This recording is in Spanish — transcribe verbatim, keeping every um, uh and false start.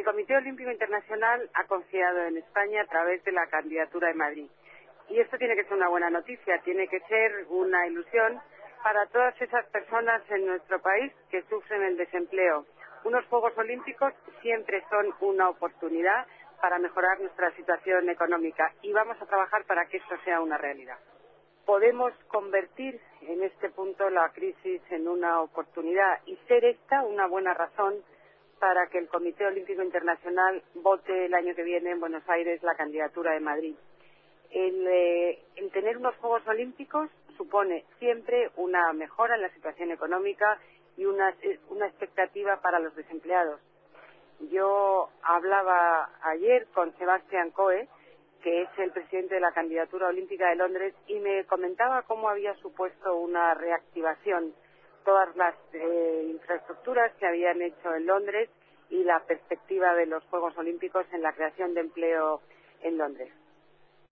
El Comité Olímpico Internacional ha confiado en España a través de la candidatura de Madrid. Y esto tiene que ser una buena noticia, tiene que ser una ilusión para todas esas personas en nuestro país que sufren el desempleo. Unos Juegos Olímpicos siempre son una oportunidad para mejorar nuestra situación económica y vamos a trabajar para que esto sea una realidad. Podemos convertir en este punto la crisis en una oportunidad y ser esta una buena razón para que el Comité Olímpico Internacional vote el año que viene en Buenos Aires la candidatura de Madrid. El, eh, el tener unos Juegos Olímpicos supone siempre una mejora en la situación económica y una, una expectativa para los desempleados. Yo hablaba ayer con Sebastián Coe, que es el presidente de la candidatura olímpica de Londres, y me comentaba cómo había supuesto una reactivación todas las eh, infraestructuras que habían hecho en Londres y la perspectiva de los Juegos Olímpicos en la creación de empleo en Londres.